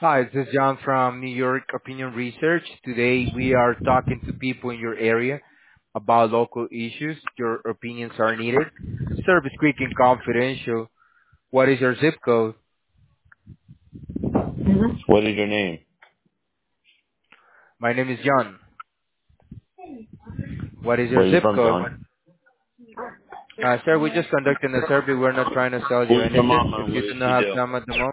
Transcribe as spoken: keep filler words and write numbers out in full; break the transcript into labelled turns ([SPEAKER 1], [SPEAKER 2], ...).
[SPEAKER 1] Hi, this is John from New York Opinion Research. Today we are talking to people in your area about local issues. Your opinions are needed. Service quick and confidential. What is your zip code?
[SPEAKER 2] What is your name?
[SPEAKER 1] My name is John. What is
[SPEAKER 2] Where
[SPEAKER 1] your
[SPEAKER 2] are you
[SPEAKER 1] zip
[SPEAKER 2] from,
[SPEAKER 1] code?
[SPEAKER 2] John?
[SPEAKER 1] Uh, sir, we're just conducting a survey. We're not trying to sell you
[SPEAKER 2] Who's your
[SPEAKER 1] anything.
[SPEAKER 2] mama
[SPEAKER 1] If
[SPEAKER 2] and
[SPEAKER 1] you
[SPEAKER 2] what
[SPEAKER 1] do
[SPEAKER 2] does she
[SPEAKER 1] not have
[SPEAKER 2] do?
[SPEAKER 1] time at the moment.